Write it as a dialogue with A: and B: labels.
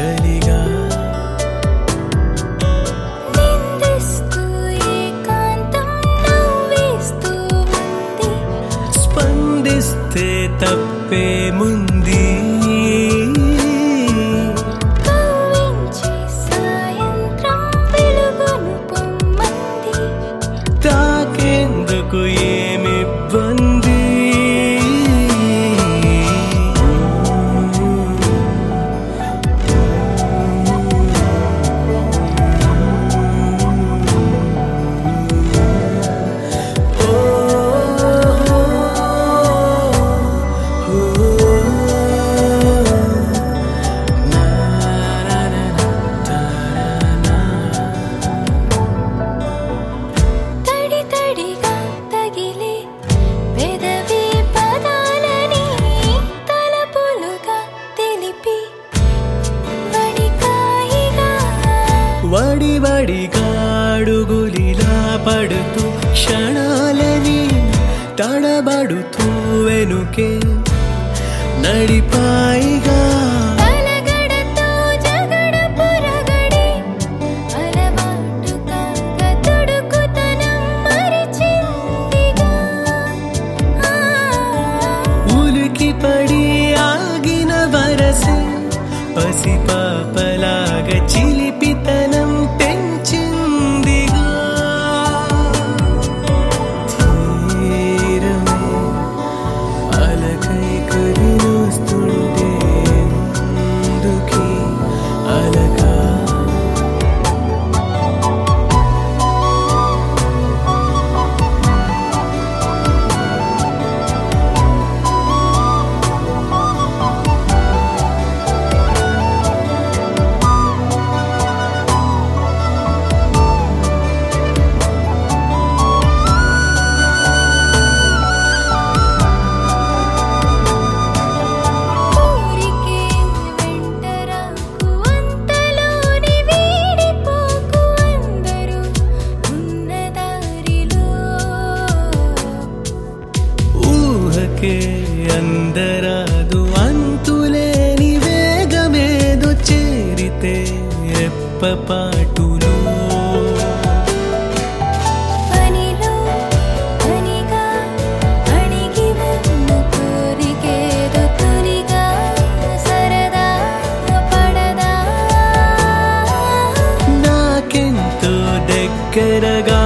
A: చలిగా
B: నిందిస్తూ ఏకాంతం నవ్విస్తూ ఉంది.
A: స్పందిస్తే తప్పేముంది
B: కవ్వించి సాయంత్రం వెలుగును పొమ్మంది.
A: తాకేందుకు ఏమిబ్బంది
B: తడి తడిగా తగిలే పెదవి పదాలని తలపులుగా తెలిపి వడికాయిగా
A: వడివడిగా అడుగులిలా పడుతూ క్షణాలని తడబడుతూ వెనుకే నడిపాయిగా
B: అలగడతో జగడ పురగడి అలవాటుగా తుడుకుతనం మరిచిందిగా.
A: ఉలికి పడి ఆగిన వరసే పసిపాపలాగా చిలిపితనం పెంచిందిగా. తీరమే అలకై కదిలొస్తుంటే ఎందుకీ అలగా
B: ఊరికే వెంటరాకు అంతలోని వీడిపోకు అందరూ ఉన్న దారిలో.
A: ఊహకే అందరాదు అంతులేని వేగమేదో చేరితే రెప్పపాటులో
B: పనిలో పనిగా అణిగి ఉన్న కోరికేదో తొలిగా సరదా పడదా.
A: నాకెంతో దగ్గరగా